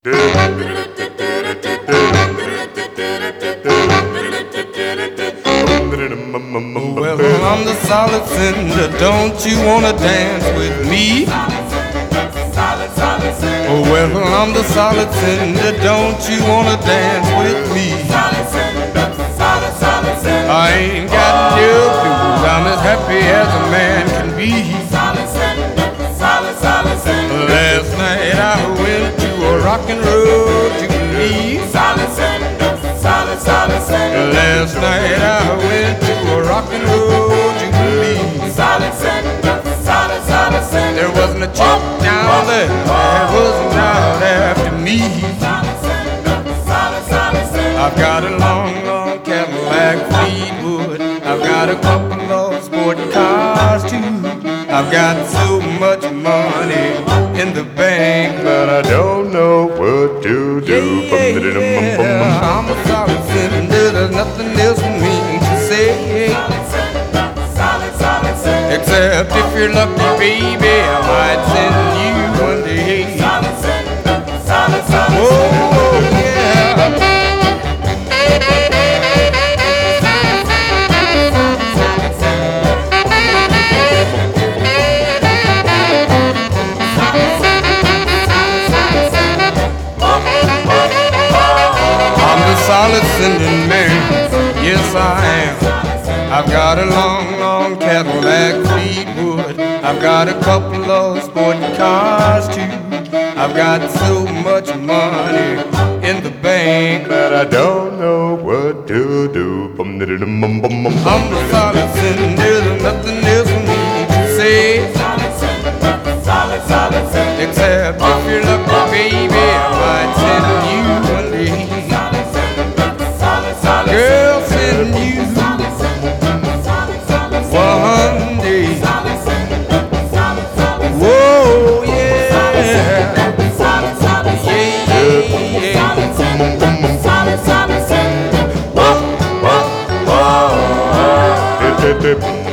Well, I'm the solid cinder, don't you wanna dance with me? Oh, well, I'm the solid cinder, don't you wanna dance with me? I ain't got no blues, I'm as happy as a man can be. Last night I went to a rock and roll jubilee. Last night I went to a rock and roll jubilee. There wasn't a chick down there that wasn't out after me. I've got a long, long Cadillac Fleetwood. I've got a couple of sport cars too. I've got so much money in the bank, but I don't know what to do. I'm a solid cinder, there's nothing else for me to say. Except if you're lucky, baby, I might send you one day. Oh, yeah. I'm the solid cinder man, yes I am. I've got a long, long Cadillac Fleetwood. I've got a couple of sport cars too. I've got so much money in the bank, but I don't know what to do. I'm the solid cinder, there's nothing else for me to say. Except if you're lucky, baby, I might send you one day. Girl, send you one day. Whoa, yeah. Yeah, yeah.